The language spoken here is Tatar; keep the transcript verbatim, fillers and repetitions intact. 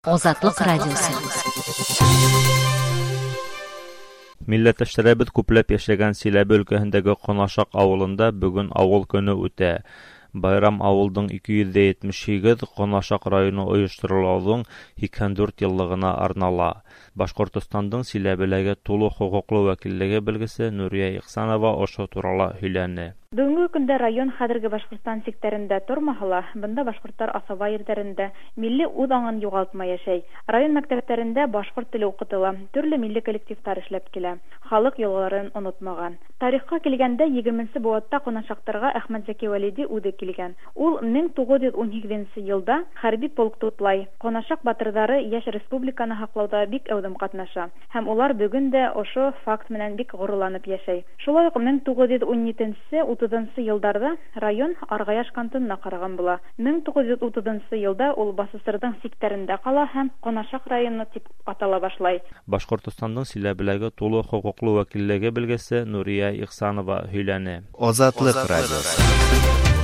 Азатлык радиосы. Милләттәшләребез күпләп яшәгән Силәбе өлкәһендәге Конашак авылында бүген авыл көне үтә. Байрам авылдың ике йөз җитмеш сигез Конашак районы оештырылуының икән дүрт еллыгына арнала. Башкортстанның Силәбеләге тулы хокуклы вәкиллеге белгесе Нурия Ихсанова ошо турала һөйләнде. Бүгенге көндә район хәзерге Башкортстан секторында тормаһа, бында башкортлар асаба йөртләрендә милли үз аңын югалтмай яшәй. Район мәктәпләрендә башкорт теле укытыла, төрле милли коллективтар эшләп килә. Халык елгаларын онытмаган. Тарихка килгәндә егерменче буатта Конашактырга Әхмәт Зәки Вәлиди үзе килгән. Ул мең тугыз йөз унсигезенче елда хәрби полк туплай. Конашак батырлары яшь республиканы хаклауда бик әүдем катнаша. Һәм улар бүген дә ошо факт менән бик горурланып яшәй. Шулай ук мең тугыз йөз унҗиденче утызынчы елларда район Аргаяш кантонына караган була. мең тугыз йөз утызынчы елда ул БССРның секторында кала һәм Конашак районы дип атала башлай. Башкортстанның Силәбеләге тулы хокуклы вәкиллеге белгесе Нурия Ихсанова һөйләнде. Азатлык радиосы.